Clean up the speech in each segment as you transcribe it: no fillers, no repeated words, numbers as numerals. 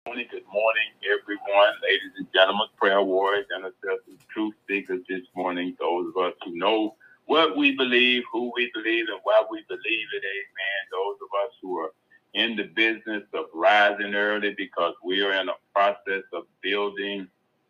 Good morning, everyone, ladies and gentlemen, prayer warriors, intercessors, truth seekers this morning, those of us who know what we believe, who we believe, and why we believe it, amen. Those of us who are in the business of rising early because we are in a process of building,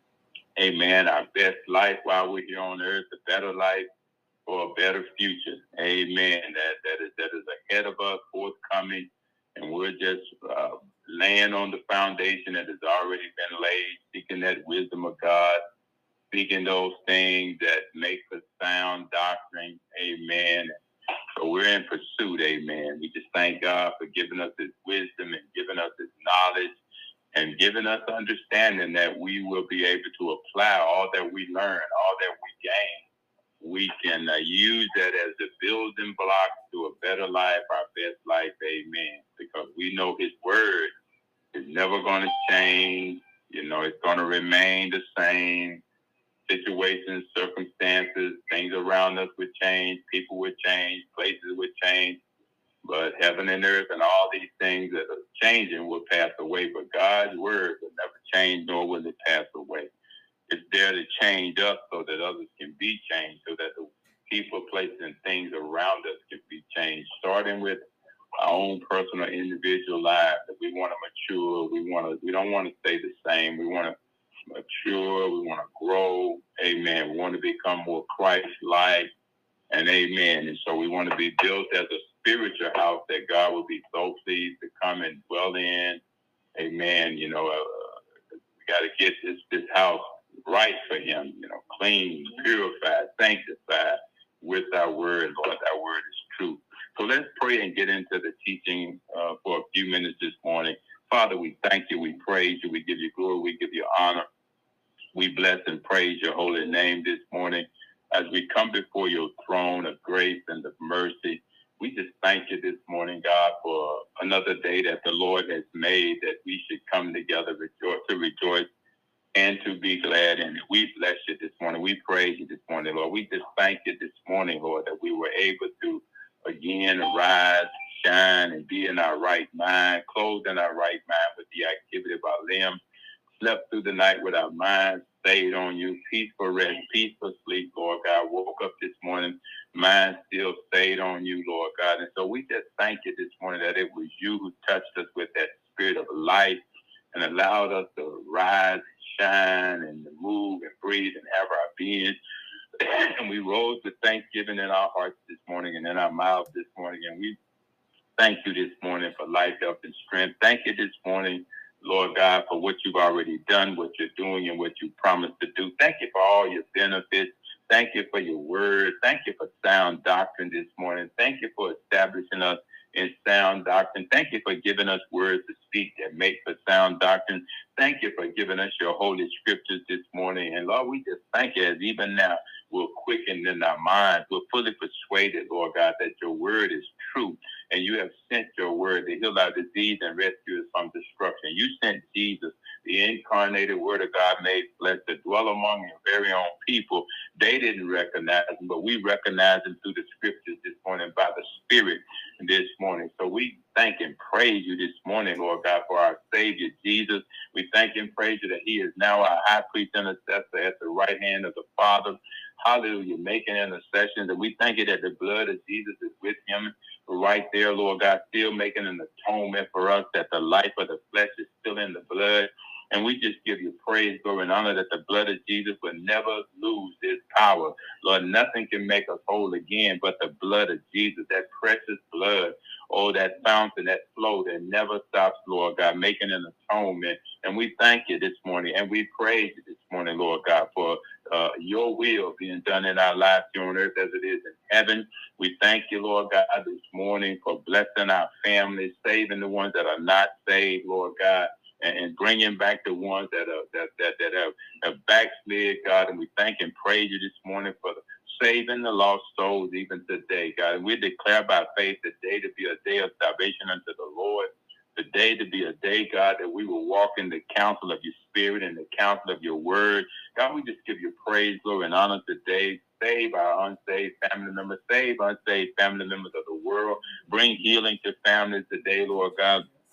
amen, our best life while we're here on earth, a better life for a better future. Amen. That is ahead of us, forthcoming, and we're just laying on the foundation that has already been laid, seeking that wisdom of God, speaking those things that make for sound doctrine. Amen. So we're in pursuit. Amen. We just thank God for giving us His wisdom and giving us His knowledge and giving us understanding that we will be able to apply all that we learn, all that we gain. We can use that as the building block to a better life, our best life, amen. Because we know His word is never going to change. It's going to remain the same. Situations, circumstances, things around us would change, people would change, places would change. But heaven and earth and all these things that are changing will pass away. But God's word will never change, nor will it pass away. It's there to change us so that others can be changed, so that the people, places, and things around us can be changed, starting with our own personal, individual lives. That we want to mature. We don't want to stay the same. We want to mature. We want to grow. Amen. We want to become more Christ-like. And amen. And so we want to be built as a spiritual house that God will be so pleased to come and dwell in. Amen. We got to get this house right for Him, clean, purified, sanctified with our word, Lord. Our word is true. So let's pray and get into the teaching for a few minutes this morning. Father, we thank you, we praise you, we give you glory, we give you honor. We bless and praise your holy name this morning as we come before your throne of grace and of mercy. We just thank you this morning, God, for another day that the Lord has made, that we should come together to rejoice and to be glad in it. We bless you this morning. We praise you this morning, Lord. We just thank you this morning, Lord, that we were able to again rise, shine, and be in our right mind, clothed in our right mind with the activity of our limbs, slept through the night with our minds stayed on you, peaceful rest, peaceful sleep, Lord God. Woke up this morning, mind still stayed on you, Lord God. And so we just thank you this morning that it was you who touched us with that spirit of life and allowed us to rise, shine, and move and breathe and have our being. And we rose with thanksgiving in our hearts this morning and in our mouths this morning. And we thank you this morning for life, health, and strength. Thank you this morning, Lord God, for what you've already done, what you're doing, and what you promised to do. Thank you for all your benefits. Thank you for your word. Thank you for sound doctrine this morning. Thank you for establishing us in sound doctrine. Thank you for giving us words to speak that make for sound doctrine. Thank you for giving us your holy scriptures this morning. And Lord, we just thank you as even now we're quickened in our minds. We're fully persuaded, Lord God, that your word is true. And you have sent your word to heal our disease and rescue us from destruction. You sent Jesus, the incarnated word of God made flesh, to dwell among your very own people. They didn't recognize him, but we recognize him through the scriptures this morning by the Spirit this morning. So we thank and praise you this morning, Lord God, for our Savior Jesus. We thank and praise you that he is now our high priest intercessor at the right hand of the Father. Hallelujah, making intercessions. And we thank you that the blood of Jesus is with him right there, Lord God, still making an atonement for us, that the life of the flesh is still in the blood. And we just give you praise, glory, and honor that the blood of Jesus will never lose its power. Lord, nothing can make us whole again but the blood of Jesus, that precious blood. Oh, that fountain, that flow that never stops, Lord God, making an atonement. And we thank you this morning, and we praise you this morning, Lord God, for your will being done in our lives here on earth as it is in heaven. We thank you, Lord God, this morning for blessing our families, saving the ones that are not saved, Lord God, and bringing back the ones that have backslid, God. And we thank and praise you this morning for saving the lost souls even today, God. And we declare by faith today to be a day of salvation unto the Lord. Today to be a day, God, that we will walk in the counsel of your spirit and the counsel of your word. God, we just give you praise, glory, and honor today. Save our unsaved family members. Save unsaved family members of the world. Bring healing to families today, Lord God.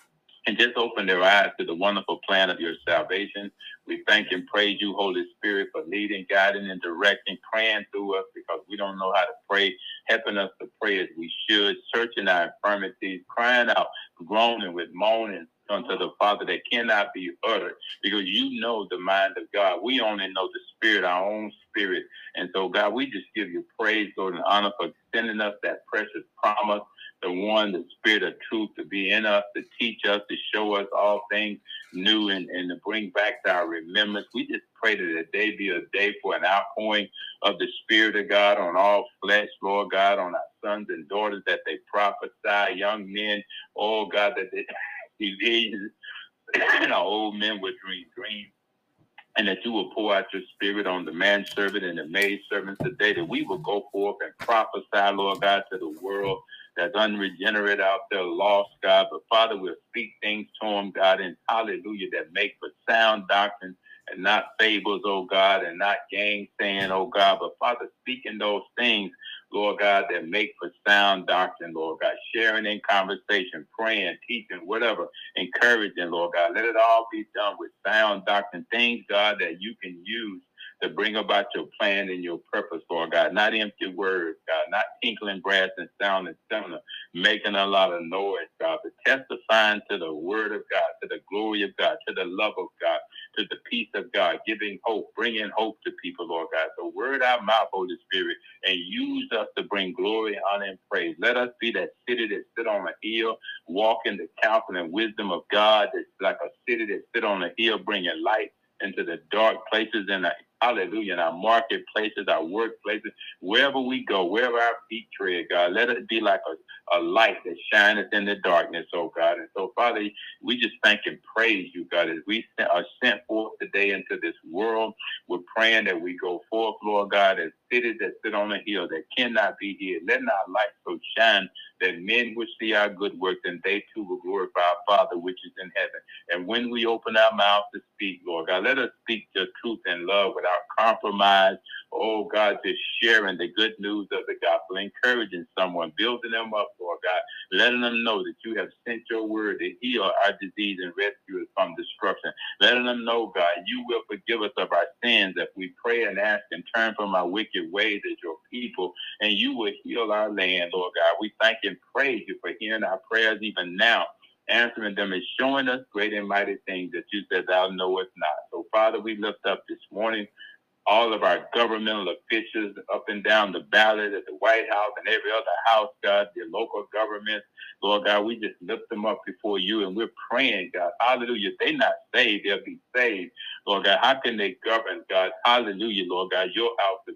and just open their eyes to the wonderful plan of your salvation. We thank and praise you, Holy Spirit, for leading, guiding, and directing, praying through us because we don't know how to pray, helping us to pray as we should, searching our infirmities, crying out, groaning with moaning unto the Father that cannot be uttered, because you know the mind of God. We only know the Spirit, our own spirit. And so, God, we just give you praise, Lord, and honor for sending us that precious promise, the one, the Spirit of truth, to be in us, to teach us, to show us all things new, and to bring back to our remembrance. We just pray that today be a day for an outpouring of the Spirit of God on all flesh, Lord God, on our sons and daughters, that they prophesy, young men, oh God, that they see visions, and our old men will dream dreams. And that you will pour out your Spirit on the manservant and the maidservants today, that we will go forth and prophesy, Lord God, to the world that's unregenerate out there, lost, God. But Father, we'll speak things to them, God, and hallelujah, that make for sound doctrine and not fables, oh God, and not gainsaying, oh God. But Father, speaking those things, Lord God, that make for sound doctrine, Lord God, sharing in conversation, praying, teaching, whatever, encouraging, Lord God. Let it all be done with sound doctrine, things, God, that you can use to bring about your plan and your purpose, Lord God. Not empty words, God, not tinkling brass and sounding similar, making a lot of noise, God, but testifying to the word of God, to the glory of God, to the love of God, to the peace of God, giving hope, bringing hope to people, Lord God. So word our mouth, Holy Spirit, and use us to bring glory, honor, and praise. Let us be that city that sit on a hill, walk in the counsel and wisdom of God. That's like a city that sit on a hill, bringing light into the dark places, and hallelujah, in our marketplaces, our workplaces, wherever we go, wherever our feet tread, God, let it be like a light that shineth in the darkness, oh God. And so, Father, we just thank and praise you, God, as we are sent forth today into this world. We're praying that we go forth, Lord God, as cities that sit on a hill that cannot be hid. Let our light so shine that men will see our good works, and they too will glorify our Father which is in heaven. And when we open our mouth to speak, Lord God, let us speak the truth and love without compromise. Oh God, just sharing the good news of the gospel, encouraging someone, building them up, Lord God, letting them know that you have sent your word to heal our disease and rescue us from destruction. Letting them know, God, you will forgive us of our sins if we pray and ask and turn from our wicked ways as your people, and you will heal our land, Lord God. We thank and praise you for hearing our prayers even now, answering them and showing us great and mighty things that you said thou knowest not. So, Father, we lift up this morning all of our governmental officials up and down the ballot at the White House and every other house, God, the local governments. Lord God, we just lift them up before you, and we're praying, God, hallelujah. They're not saved, they'll be saved. Lord God, how can they govern, God? Hallelujah, Lord God, your house,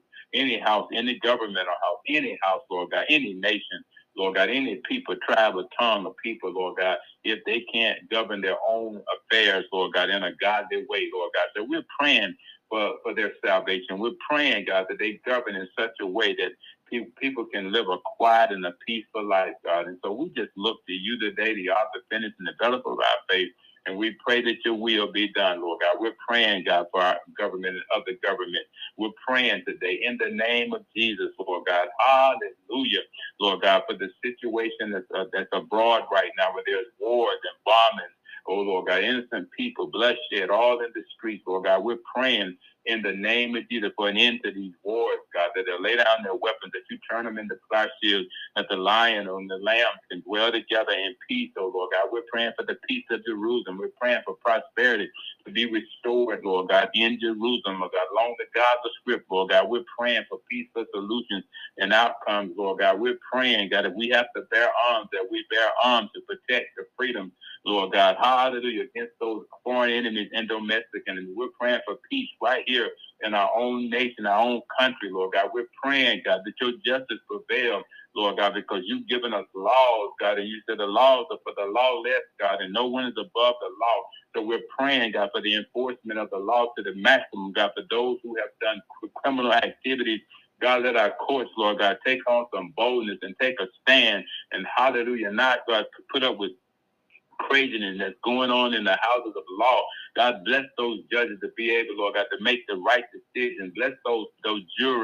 any governmental house, any house, Lord God, any nation, Lord God, any people, tribe, or tongue of people, Lord God, if they can't govern their own affairs, Lord God, in a godly way, Lord God. So we're praying for their salvation. We're praying, God, that they govern in such a way that people can live a quiet and a peaceful life, God. And so we just look to you today, the author, finisher, and developer of our faith, and we pray that your will be done, Lord God. We're praying, God, for our government and other government. We're praying today in the name of Jesus, Lord God. Hallelujah, Lord God, for the situation that's abroad right now, where there's wars and bombings. Oh, Lord God, innocent people, bloodshed, all in the streets, Lord God. We're praying in the name of Jesus for an end to these wars, God, that they'll lay down their weapons, that you turn them into plowshares, that the lion and the lamb can dwell together in peace, oh, Lord God. We're praying for the peace of Jerusalem. We're praying for prosperity to be restored, Lord God, in Jerusalem, Lord God, along the Gaza Strip, Lord God. We're praying for peaceful solutions and outcomes, Lord God. We're praying, God, if we have to bear arms, that we bear arms to protect the freedom, Lord God, hallelujah, against those foreign enemies and domestic enemies. We're praying for peace right here in our own nation, our own country, Lord God. We're praying, God, that your justice prevail, Lord God, because you've given us laws, God, and you said the laws are for the lawless, God, and no one is above the law. So we're praying, God, for the enforcement of the law to the maximum, God, for those who have done criminal activities. God, let our courts, Lord God, take on some boldness and take a stand, and hallelujah, not, God, to put up with craziness that's going on in the houses of law. God, bless those judges to be able, Lord God, to make the right decisions. Bless those jurors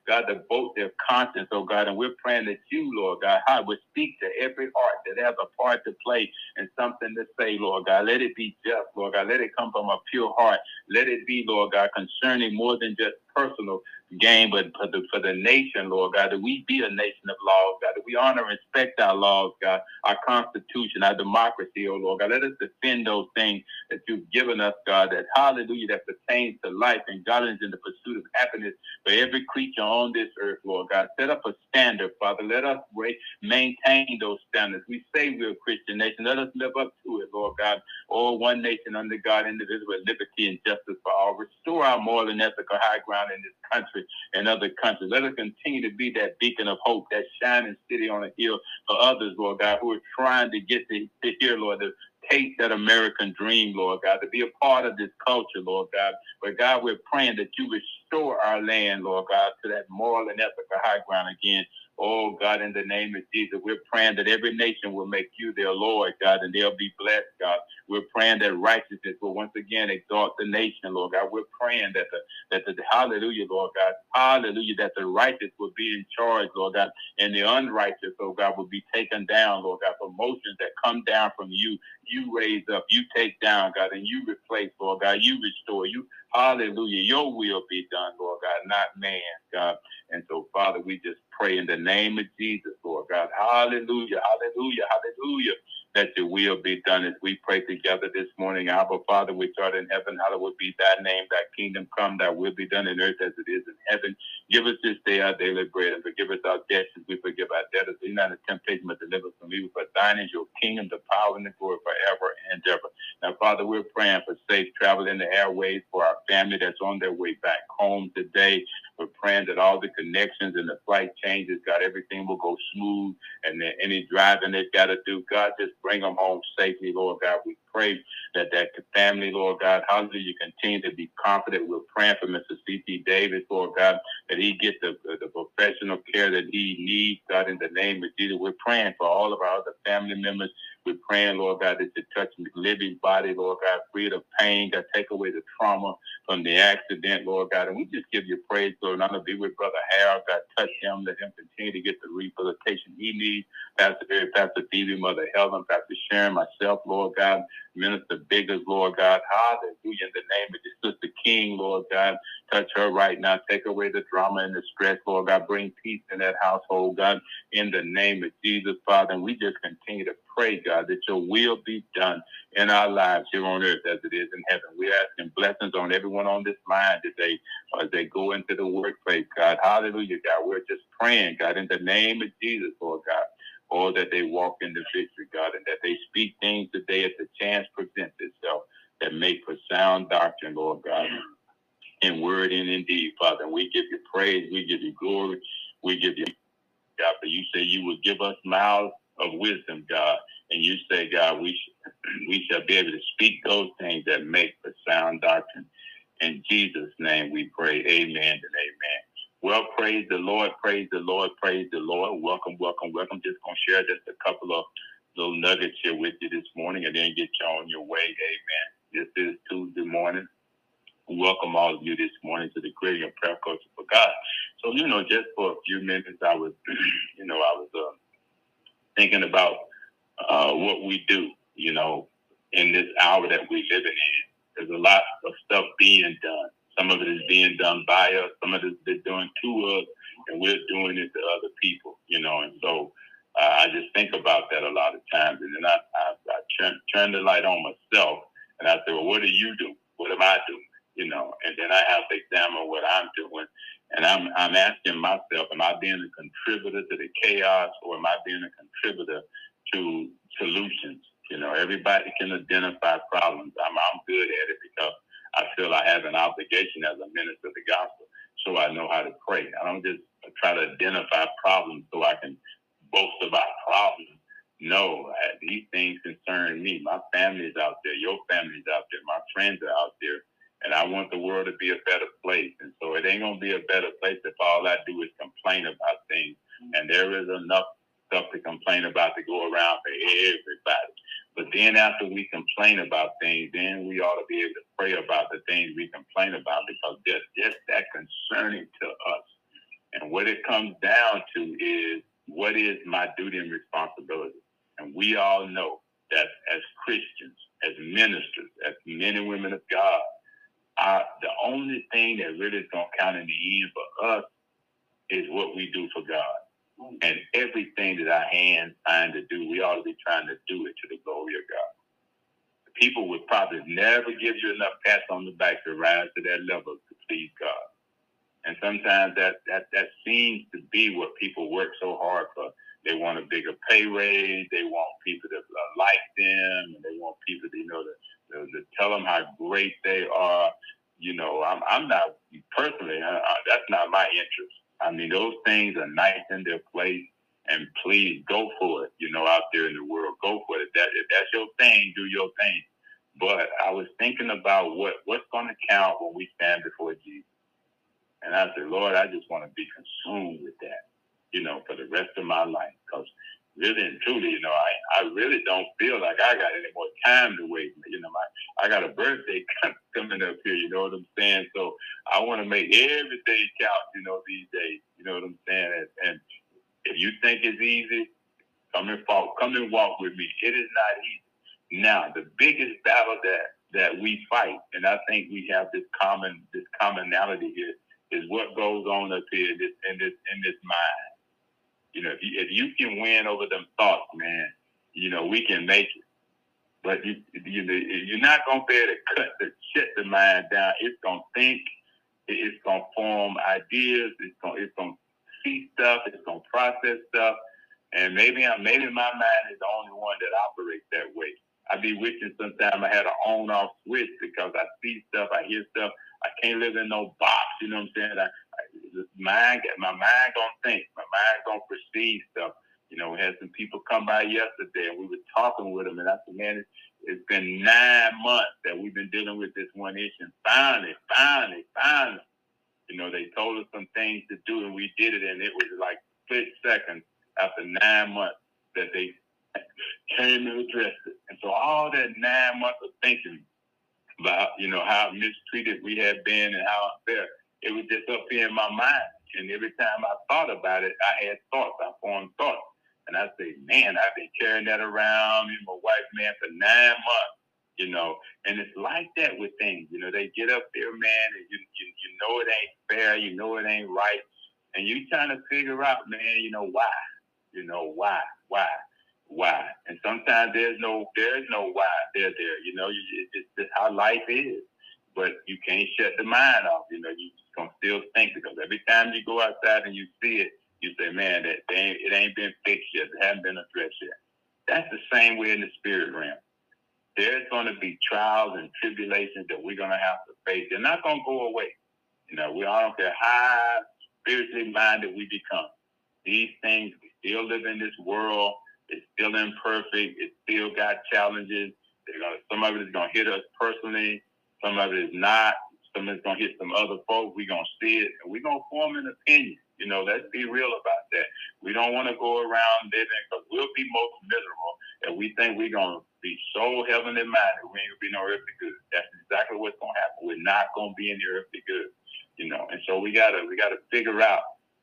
God, to vote their conscience, oh God. And we're praying that you, Lord God, I would speak to every heart that has a part to play and something to say, Lord God. Let it be just, Lord God. Let it come from a pure heart. Let it be, Lord God, concerning more than just personal gain, but for the nation, Lord God, that we be a nation of laws, God, that we honor and respect our laws, God, our Constitution, our democracy, oh Lord God. Let us defend those things that you've given us, God, that hallelujah, that pertains to life and godliness in the pursuit of happiness for every creature on this earth, Lord God. Set up a standard, Father. Let us maintain those standards. We say we're a Christian nation. Let us live up to it, Lord God. All one nation under God, indivisible, liberty and justice for all. Restore our moral and ethical high ground in this country and other countries. Let us continue to be that beacon of hope, that shining city on a hill for others, Lord God, who are trying to get to here, Lord, to take that American dream, Lord God, to be a part of this culture, Lord God. But God, we're praying that you restore our land, Lord God, to that moral and ethical high ground again. Oh, God, in the name of Jesus, we're praying that every nation will make you their Lord, God, and they'll be blessed, God. We're praying that righteousness will once again exalt the nation, Lord God. We're praying that the hallelujah, Lord God, hallelujah, that the righteous will be in charge, Lord God, and the unrighteous, oh God, will be taken down, Lord God. Promotions that come down from you, you raise up, you take down, God, and you replace, Lord God, you restore, you, hallelujah, your will be done, Lord God, not man, God. And so, Father, we just pray in the name of Jesus, Lord God. Hallelujah, hallelujah, hallelujah, that your will be done as we pray together this morning. Abba, Father, which art in heaven, hallowed be thy name, thy kingdom come, thy will be done in earth as it is in heaven. Give us this day our daily bread, and forgive us our debts as we forgive our debtors. Lead not into temptation, but deliver us from evil. For thine is your kingdom, the power, and the glory forever and ever. Now, Father, we're praying for safe travel in the airways for our family that's on their way back home today. We're praying that all the connections and the flight changes, God, everything will go smooth, and that any driving they've got to do, God, just bring them home safely, Lord God. We pray that family, Lord God, hallelujah, you continue to be confident. We're praying for Mr. C.T. Davis, Lord God, that he get the professional care that he needs, God, in the name of Jesus. We're praying for all of our other family members. We're praying, Lord God, that you touch the living body, Lord God, free of pain, God, take away the trauma from the accident, Lord God. And we just give you praise, Lord. I'm going to be with Brother Harold. God, touch him. Let him continue to get the rehabilitation he needs. Pastor Barry, Pastor Phoebe, Mother Helen, Pastor Sharon, myself, Lord God, Minister Biggers, Lord God. Hallelujah. In the name of this Sister King, Lord God. Touch her right now. Take away the drama and the stress, Lord God. Bring peace in that household, God, in the name of Jesus, Father. And we just continue to pray, God, that your will be done in our lives here on earth as it is in heaven. We're asking blessings on everyone on this line today as they go into the workplace, God. Hallelujah, God. We're just praying, God, in the name of Jesus, Lord God. Or that they walk in the victory, God, and that they speak things today as the chance presents itself that make for sound doctrine, Lord God, in word and in deed, Father. And we give you praise, we give you glory, we give you, God, for you say you will give us mouths of wisdom, God, and you say, God, we shall be able to speak those things that make for sound doctrine. In Jesus' name we pray, amen and amen. Well, praise the Lord, praise the Lord, praise the Lord. Welcome, welcome, welcome. Just going to share just a couple of little nuggets here with you this morning and then get you on your way. Amen. This is Tuesday morning. Welcome all of you this morning to the Creating a Prayer Culture for God. So, just for a few minutes, I was thinking about what we do, in this hour that we live in. There's a lot of stuff being done. Some of it is being done by us. Some of it is done to us, and we're doing it to other people, And so I just think about that a lot of times. And then I turn the light on myself, and I say, well, what do you do? What am I doing? And then I have to examine what I'm doing. And I'm asking myself, am I being a contributor to the chaos, or am I being a contributor to solutions? Everybody can identify problems. I'm good at it because I feel I have an obligation as a minister of the gospel, so I know how to pray. I don't just try to identify problems so I can boast about problems. No, these things concern me. My family is out there. Your family is out there. My friends are out there. And I want the world to be a better place. And so it ain't going to be a better place if all I do is complain about things. And there is enough stuff to complain about to go around for everybody. But then after we complain about things, then we ought to be able to pray about the things we complain about, because they're just that concerning to us. And what it comes down to is, what is my duty and responsibility? And we all know that as Christians, as ministers, as men and women of God, the only thing that really is going to count in the end for us is what we do for God. And everything that our hands find to do, we ought to be trying to do it to the glory of God. People would probably never give you enough pats on the back to rise to that level to please God. And sometimes that seems to be what people work so hard for. They want a bigger pay raise. They want people to like them, and they want people to, to tell them how great they are. I'm not personally. That's not my interest. I mean, those things are nice in their place, and please go for it. Out there in the world, go for it. If that's your thing, do your thing. But I was thinking about what's going to count when we stand before Jesus. And I said, Lord, I just want to be consumed with that, for the rest of my life. Because really and truly, I really don't feel like I got any more time to wait. I got a birthday coming up here, you know what I'm saying? So I want to make every day count, these days, you know what I'm saying? And if you think it's easy, come and walk with me. It is not easy. Now, the biggest battle that we fight, and I think we have this commonality here, is what goes on up here in this mind. If you can win over them thoughts, man, we can make it. But you're not gonna be able to shut the mind down. It's gonna think. It's gonna form ideas. It's gonna see stuff. It's gonna process stuff. And maybe my mind is the only one that operates that way. I be wishing sometimes I had an on-off switch, because I see stuff, I hear stuff. I can't live in no box, you know what I'm saying? My mind gonna think, my mind gonna perceive stuff. We had some people come by yesterday, and we were talking with them, and I said, man, it's been 9 months that we've been dealing with this one issue. And finally, they told us some things to do, and we did it, and it was like split seconds after 9 months that they came and addressed it. And so all that 9 months of thinking about, how mistreated we had been and how unfair, it was just up here in my mind. And every time I thought about it, I had thoughts. I formed thoughts. And I say, man, I've been carrying that around me, my wife, man, for 9 months, And it's like that with things. They get up there, man, and you know it ain't fair. You know it ain't right. And you trying to figure out, man, why? Why? And sometimes there's no why there. It's just how life is. But you can't shut the mind off. You're just gonna still think, because every time you go outside and you see it, you say, man, it ain't been fixed yet. It hasn't been addressed yet. That's the same way in the spirit realm. There's going to be trials and tribulations that we're going to have to face. They're not going to go away. We all don't care how spiritually minded we become. These things, we still live in this world. It's still imperfect. It still got challenges. Some of it is going to hit us personally. Some of it is not. Some of it's going to hit some other folks. We're going to see it, and we're going to form an opinion. Let's be real about that. We don't want to go around living, because we'll be most miserable, and we think we're going to be so heavenly minded, we ain't going to be no earthly good. That's exactly what's going to happen. We're not going to be in the earthly good, And so we gotta figure out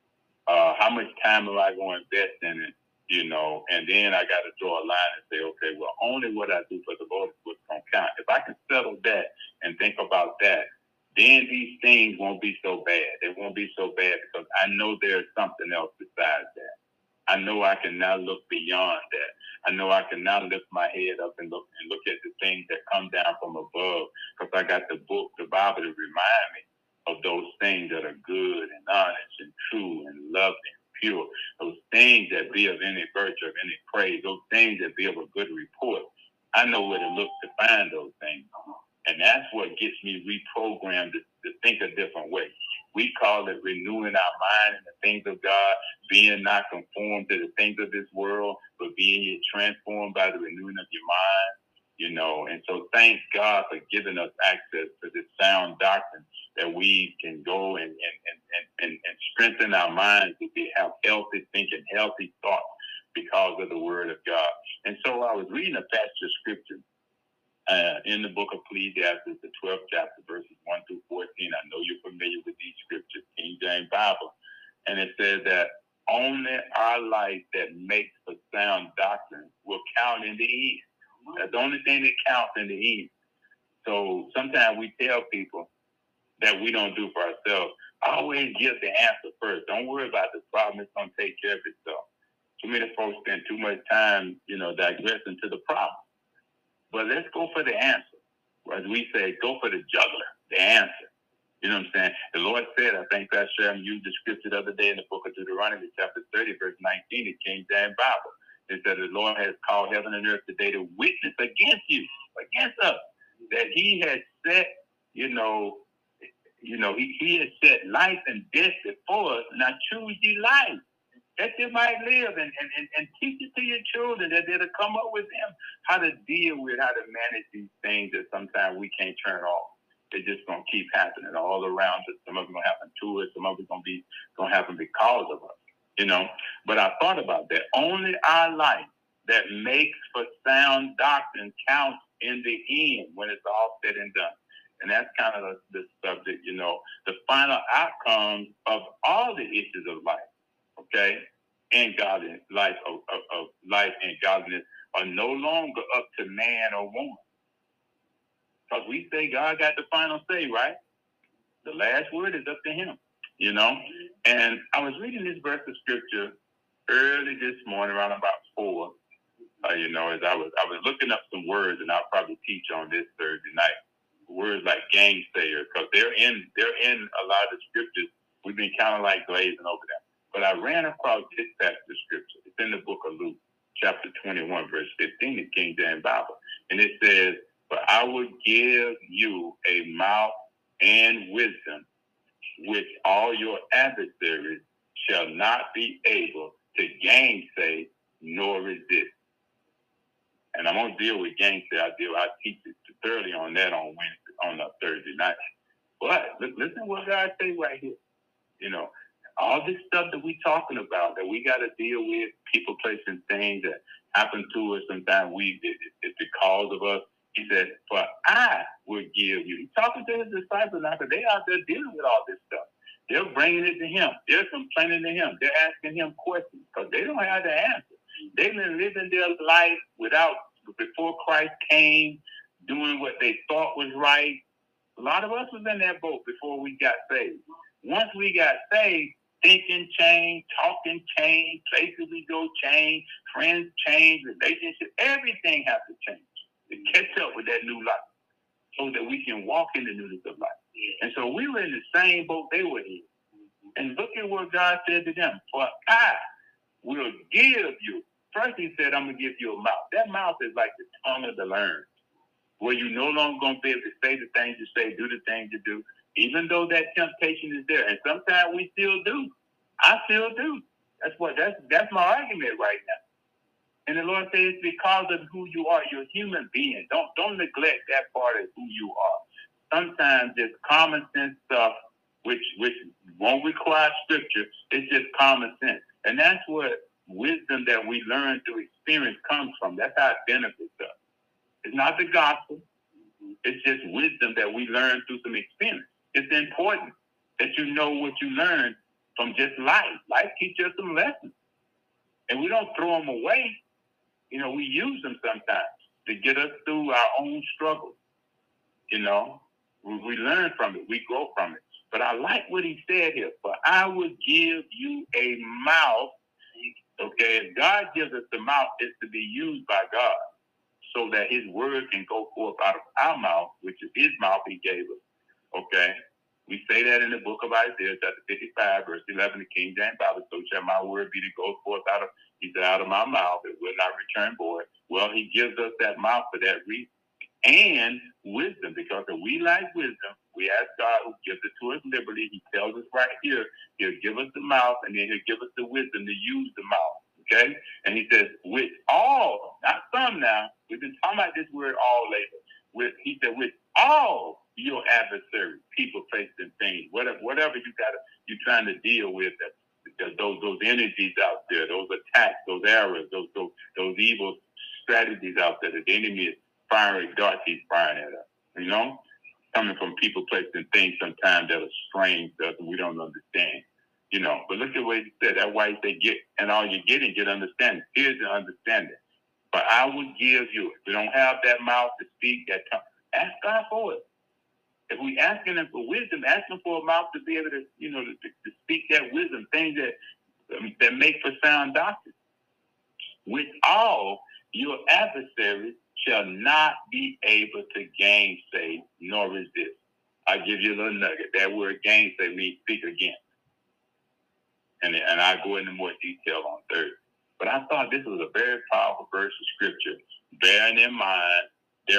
how much time am I going to invest in it, And then I got to draw a line and say, okay, well, only what I do for the Lord is what's going to count. If I can settle that and think about that, then these things won't be so bad. They won't be so bad, because I know there's something else besides that. I know I can now look beyond that. I know I can now lift my head up and look at the things that come down from above, because I got the book, the Bible, to remind me of those things that are good and honest and true and loving and pure. Those things that be of any virtue, of any praise. Those things that be of a good report. I know where to look to find those things. And that's what gets me reprogrammed to think a different way. We call it renewing our mind in the things of God, being not conformed to the things of this world, but being transformed by the renewing of your mind, And so thank God for giving us access to this sound doctrine, that we can go and strengthen our minds to have healthy thinking, healthy thoughts, because of the word of God. And so I was reading a passage of scripture in the book of Ecclesiastes, the 12th chapter, verses 1 through 14. I know you're familiar with these scriptures, King James Bible. And And it says that only our life that makes for sound doctrine will count in the end. That's the only thing that counts in the end. So sometimes we tell people that we don't do for ourselves. Always give the answer first. Don't worry about the problem. It's going to take care of itself. Too many folks spend too much time, digressing to the problem. But let's go for the answer. As we say, go for the juggler, the answer. You know what I'm saying? The Lord said, I think Pastor Sharon used the scripture the other day in the book of Deuteronomy, chapter 30, verse 19, the King James Bible. It said, the Lord has called heaven and earth today to witness against you, against us, that he has set, he has set life and death before us. Now choose ye life, that you might live, and teach it to your children, that they'll come up with them how to deal with, how to manage these things that sometimes we can't turn off. They're just going to keep happening all around us. Some of them going to happen to us. Some of them going to happen because of us, But I thought about that. Only our life that makes for sound doctrine counts in the end when it's all said and done. And that's kind of the subject, the final outcome of all the issues of life, okay? And godliness, life of life and godliness are no longer up to man or woman. Because we say God got the final say, right? The last word is up to him, And I was reading this verse of scripture early this morning around about 4, as I was looking up some words, and I'll probably teach on this Thursday night. Words like gainsayer, because they're in a lot of the scriptures. We've been kind of like glazing over them. But I ran across this passage of scripture. It's in the book of Luke, chapter 21, verse 15, the King James Bible. And it says, "But I will give you a mouth and wisdom, which all your adversaries shall not be able to gainsay nor resist." And I'm going to deal with gainsay. I teach it thoroughly on that on Wednesday, on Thursday night. But listen to what God says right here. All this stuff that we're talking about, that we got to deal with, people, placing things that happen to us. Sometimes it's the cause of us. He said, "For I will give you." He's talking to his disciples now, because they out there dealing with all this stuff. They're bringing it to him. They're complaining to him. They're asking him questions because they don't have the answer. They've been living their life before Christ came, doing what they thought was right. A lot of us was in that boat before we got saved. Once we got saved, thinking changed, talking changed, places we go changed, friends changed, relationships, everything has to change to catch up with that new life so that we can walk in the newness of life. And so we were in the same boat they were in. And look at what God said to them. "For I will give you." First he said, "I'm going to give you a mouth." That mouth is like the tongue of the learned, where you're no longer going to be able to say the things you say, do the things you do, even though that temptation is there. And sometimes we still do. I still do. That's my argument right now. And the Lord says, because of who you are, you're a human being. Don't neglect that part of who you are. Sometimes it's common sense stuff, which won't require scripture. It's just common sense. And that's what wisdom that we learn through experience comes from. That's how it benefits us. It's not the gospel. It's just wisdom that we learn through some experience. It's important that you know what you learn from just life. Life teaches us some lessons. And we don't throw them away. We use them sometimes to get us through our own struggles. We learn from it. We grow from it. But I like what he said here. "For I will give you a mouth." Okay, if God gives us the mouth, it's to be used by God so that his word can go forth out of our mouth, which is his mouth he gave us. Okay? We say that in the book of Isaiah, chapter 55, verse 11, the King James Bible. "So shall my word be to go forth out of my mouth. It will not return void." Well, he gives us that mouth for that reason. And wisdom, because if we lack wisdom, we ask God, who gives it to us liberally. He tells us right here, he'll give us the mouth, and then he'll give us the wisdom to use the mouth. Okay? And he says, "With all," not some now. We've been talking about this word all later. He said, "With all your adversaries, people, places, and things," whatever you're trying to deal with, those energies out there, those attacks, those arrows, those evil strategies out there that the enemy is firing darts, he's firing at us, coming from people, places, and things sometimes that are strange to us and we don't understand. You know, but look at what he said. That's why he said, get, and all you're getting, get understanding. Here's the understanding. But I will give you it. We don't have that mouth to speak, that tongue. Ask God for it. If we asking him for wisdom, ask him for a mouth to be able to, you know, to speak that wisdom, things that make for sound doctrine. With all your adversaries shall not be able to gainsay nor resist. I give you a little nugget. That word gainsay means speak against. And I'll go into more detail on Thursday. But I thought this was a very powerful verse of scripture, bearing in mind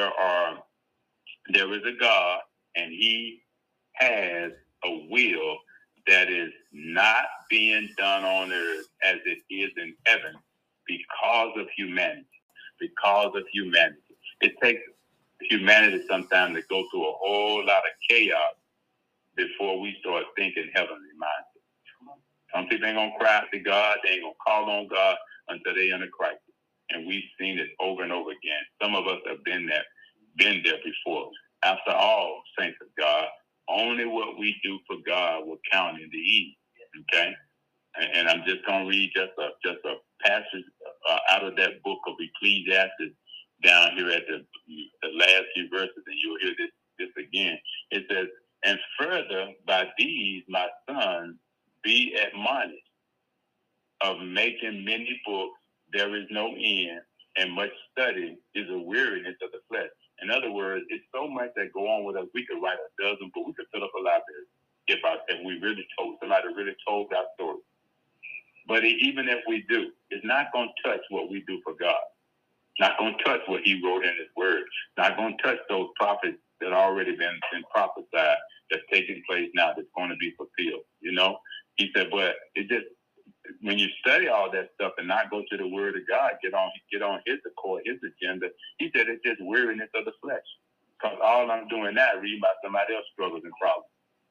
there is a God, and he has a will that is not being done on earth as it is in heaven because of humanity. Because of humanity. It takes humanity sometimes to go through a whole lot of chaos before we start thinking heavenly minded. Some people ain't going to cry out to God. They ain't going to call on God until they in a crisis. And we've seen it over and over again. Some of us have been there before. After all, saints of God, only what we do for God will count in the end. Okay? And I'm just going to read just a passage out of that book of Ecclesiastes down here at the last few verses, and you'll hear this again. It says, and further, by these, my sons, be admonished. Of making many books, there is no end, and much study is a weariness of the flesh. In other words, it's so much that go on with us. We could write a dozen books. We could fill up a library if we really somebody really told our story. But even if we do, it's not going to touch what we do for God. Not going to touch what he wrote in his word. Not going to touch those prophets that already been prophesied that's taking place now that's going to be fulfilled. You know? He said, but it just, when you study all that stuff and not go to the word of God, get on his accord, his agenda, he said it's just weariness of the flesh. Because all I'm doing now is reading about somebody else's struggles and problems.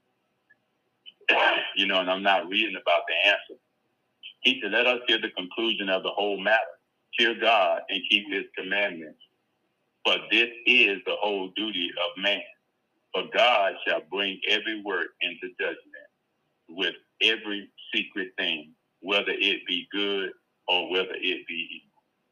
You know, and I'm not reading about the answer. He said, let us hear the conclusion of the whole matter. Fear God and keep his commandments. For this is the whole duty of man. For God shall bring every work into judgment with every secret thing, whether it be good or whether it be evil.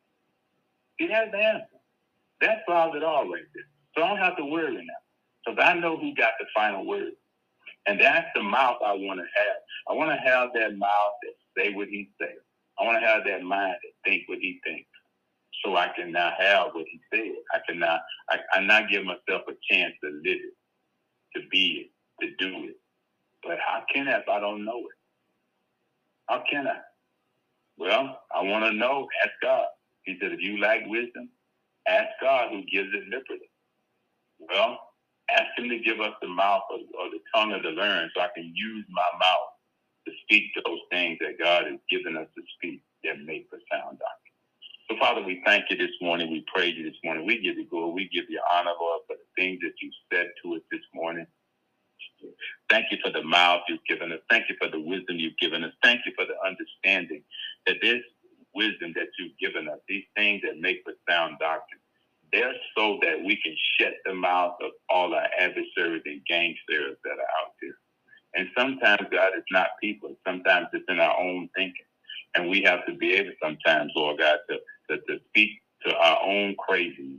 He has the answer. That solves it all right there. So I don't have to worry now. Because I know who got the final word. And that's the mouth I want to have. I want to have that mouth that say what he says. I want to have that mind that think what he thinks. So I can now have what he said. I not give myself a chance to live it, to be it, to do it. But how can I if I don't know it? How can I? Well, I want to know. Ask God. He said, if you lack wisdom, ask God who gives it liberally. Well, ask him to give us the mouth or the tongue of the learned so I can use my mouth to speak those things that God has given us to speak that make for sound doctrine. So, Father, we thank you this morning. We praise you this morning. We give you glory. We give you honor, Lord, for the things that you said to us this morning. Thank you for the mouth you've given us. Thank you for the wisdom you've given us. Thank you for the understanding that this wisdom that you've given us, these things that make for sound doctrine, they're so that we can shut the mouth of all our adversaries and gangsters that are out there. And sometimes, God, it's not people. Sometimes it's in our own thinking. And we have to be able sometimes, Lord God, to speak to our own craziness.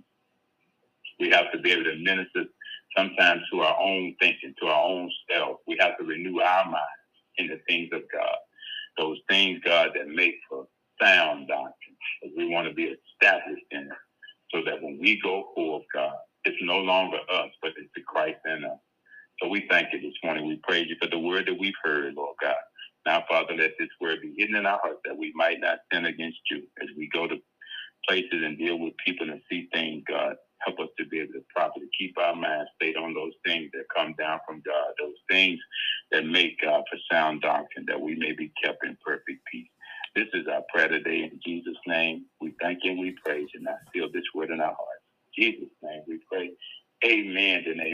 We have to be able to minister sometimes to our own thinking, to our own self. We have to renew our minds in the things of God. Those things, God, that make for sound doctrine. We want to be established in it so that when we go forth, God, it's no longer us, but it's the Christ in us. So we thank you this morning. We praise you for the word that we've heard, Lord God. Now, Father, let this word be hidden in our hearts that we might not sin against you as we go to places and deal with people and see things, God. Help us to be able to properly keep our minds stayed on those things that come down from God, those things that make God for sound doctrine, that we may be kept in perfect peace. This is our prayer today in Jesus' name. We thank you and we praise you. Now seal this word in our hearts. In Jesus' name we pray. Amen and amen.